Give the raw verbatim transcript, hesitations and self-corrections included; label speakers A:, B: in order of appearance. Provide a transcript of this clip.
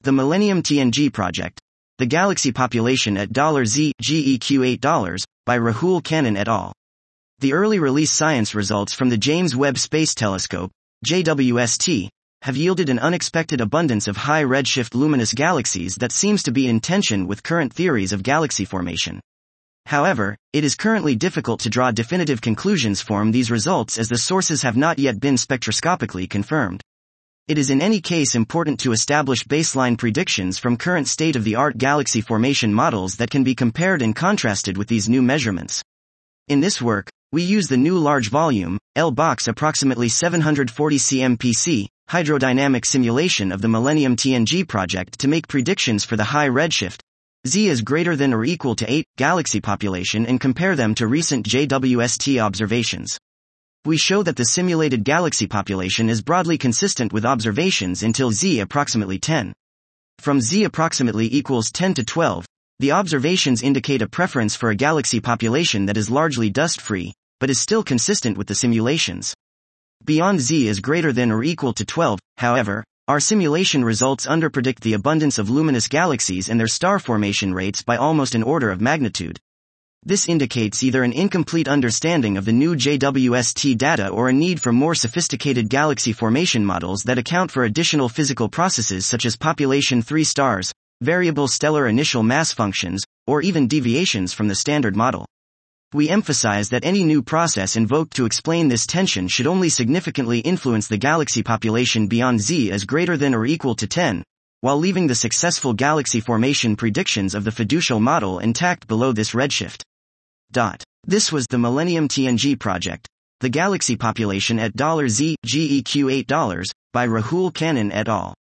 A: The Millennium T N G Project. The Galaxy Population at $Z G E Q eight dollars, by Rahul Kannan et al. The early release science results from the James Webb Space Telescope, J W S T, have yielded an unexpected abundance of high redshift luminous galaxies that seems to be in tension with current theories of galaxy formation. However, it is currently difficult to draw definitive conclusions from these results as the sources have not yet been spectroscopically confirmed. It is in any case important to establish baseline predictions from current state-of-the-art galaxy formation models that can be compared and contrasted with these new measurements. In this work, we use the new large volume, L box approximately seven hundred forty centimeters per second, hydrodynamic simulation of the Millennium T N G project to make predictions for the high redshift, Z is greater than or equal to eight, galaxy population and compare them to recent J W S T observations. We show that the simulated galaxy population is broadly consistent with observations until Z approximately ten. From Z approximately equals ten to twelve, the observations indicate a preference for a galaxy population that is largely dust-free, but is still consistent with the simulations. Beyond Z is greater than or equal to twelve, however, our simulation results underpredict the abundance of luminous galaxies and their star formation rates by almost an order of magnitude. This indicates either an incomplete understanding of the new J W S T data or a need for more sophisticated galaxy formation models that account for additional physical processes such as population three stars, variable stellar initial mass functions, or even deviations from the standard model. We emphasize that any new process invoked to explain this tension should only significantly influence the galaxy population beyond Z as greater than or equal to ten, while leaving the successful galaxy formation predictions of the fiducial model intact below this redshift. Dot. This was the Millennium T N G Project. The Galaxy Population at $Z G E Q eight dollars, by Rahul Kannan et al.